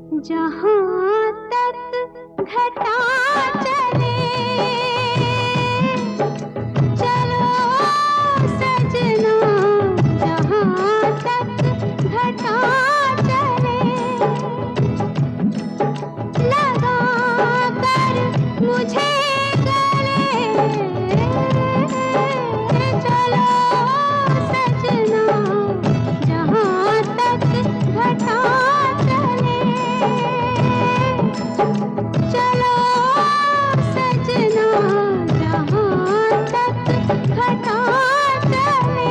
जहाँ तक घटा चले, चलो सजना, जहाँ तक घटा चले, लगा कर मुझे गले, चलो सजना, जहाँ तक घटा चले, चलो सजना, जहाँ तक घटा चले।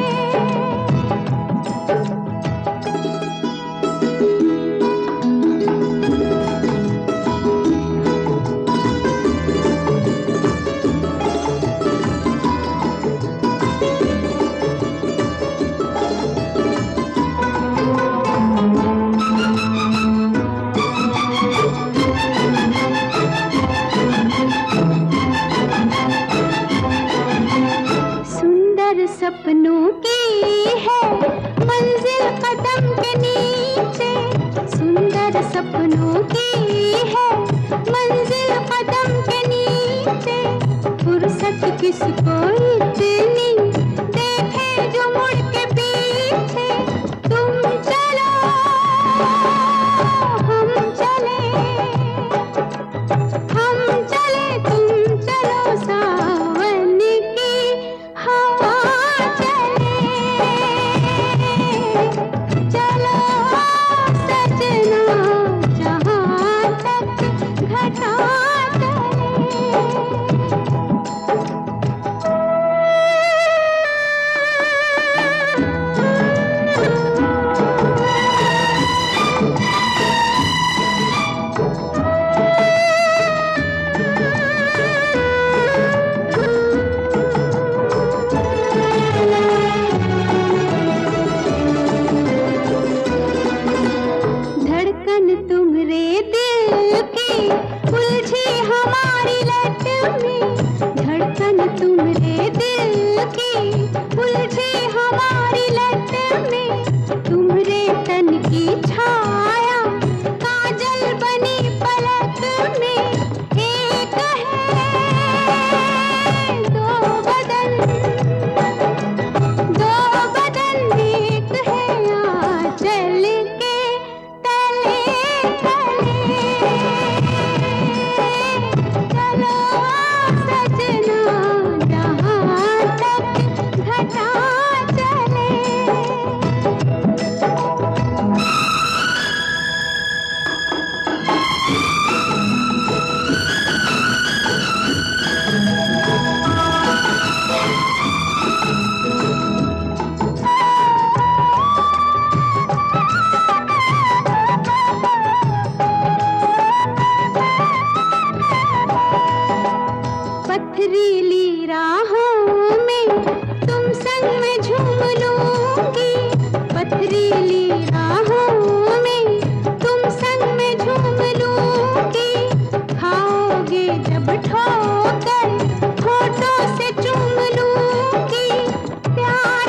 सपनों की है मंजिल कदम के नीचे, सुंदर सपनों की है मंजिल कदम के नीचे, फुर्सत किसको इतनी देखे जो मुड़ के पीछे, तुम चलो हम चले, हम चले तुम चलो, सावन की हवा तुम्हारे दिल की उलझी हमारी लट में, धड़कन तुम्हारे दिल की उलझी हमारी लट में, तुम्हारे तन की छाया काजल बनी पलक में, एक है दो बदन, एक है आंचल के तले, चलो सजना, जहाँ तक घटा चले। पथरीली राहों में तुम संग में झूम लूंगी, पथरीली राहों में तुम संग में झूम लूंगी, खाओगे जब ठोकर होठों से चूम लूंगी, प्यार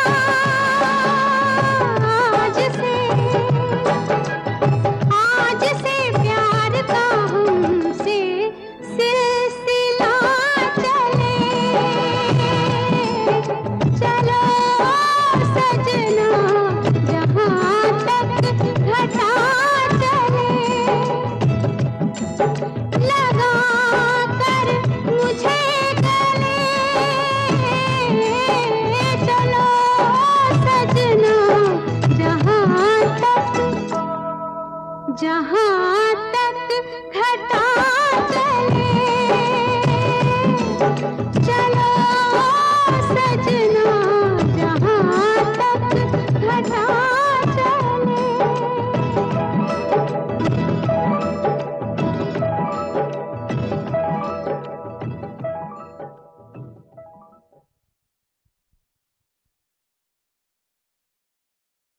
आज से प्यार का हमसे सिलसिला चले, चलो सजना, जहाँ तक घटा चले, लगा कर मुझे गले, चलो सजना, जहाँ